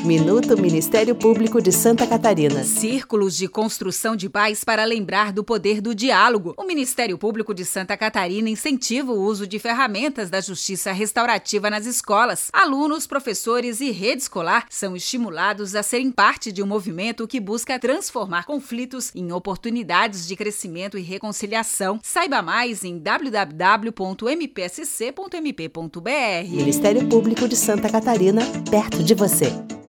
Minuto Ministério Público de Santa Catarina. Círculos de construção de paz para lembrar do poder do diálogo. O Ministério Público de Santa Catarina incentiva o uso de ferramentas da justiça restaurativa nas escolas. Alunos, professores e rede escolar são estimulados a serem parte de um movimento que busca transformar conflitos em oportunidades de crescimento e reconciliação. Saiba mais em www.mpsc.mp.br. Ministério Público de Santa Catarina, perto de você.